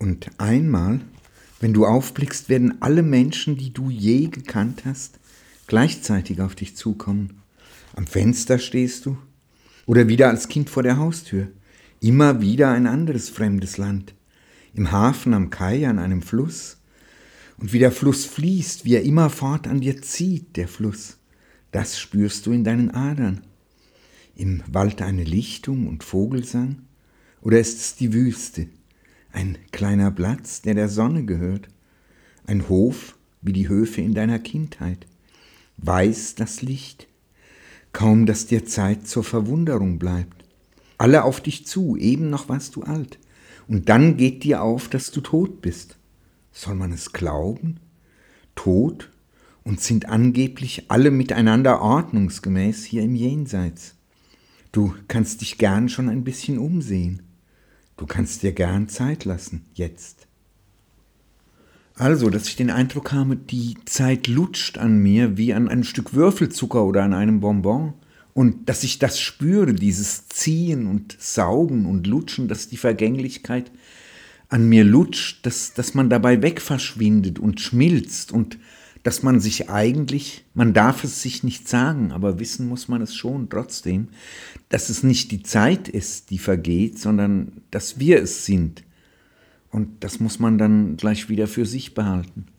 Und einmal, wenn du aufblickst, werden alle Menschen, die du je gekannt hast, gleichzeitig auf dich zukommen. Am Fenster stehst du oder wieder als Kind vor der Haustür. Immer wieder ein anderes fremdes Land. Im Hafen, am Kai, an einem Fluss. Und wie der Fluss fließt, wie er immerfort an dir zieht, der Fluss. Das spürst du in deinen Adern. Im Wald eine Lichtung und Vogelsang? Oder ist es die Wüste? Ein kleiner Platz, der Sonne gehört? Ein Hof, wie die Höfe in deiner Kindheit? Weiß das Licht? Kaum, dass dir Zeit zur Verwunderung bleibt. Alle auf dich zu, eben noch warst du alt. Und dann geht dir auf, dass du tot bist. Soll man es glauben? Tot? Und sind angeblich alle miteinander ordnungsgemäß hier im Jenseits. Du kannst dich gern schon ein bisschen umsehen. Du kannst dir gern Zeit lassen, jetzt. Also, dass ich den Eindruck habe, die Zeit lutscht an mir wie an einem Stück Würfelzucker oder an einem Bonbon. Und dass ich das spüre, dieses Ziehen und Saugen und Lutschen, dass die Vergänglichkeit an mir lutscht, dass man dabei wegverschwindet und schmilzt und dass man sich eigentlich, man darf es sich nicht sagen, aber wissen muss man es schon trotzdem, dass es nicht die Zeit ist, die vergeht, sondern dass wir es sind. Und das muss man dann gleich wieder für sich behalten.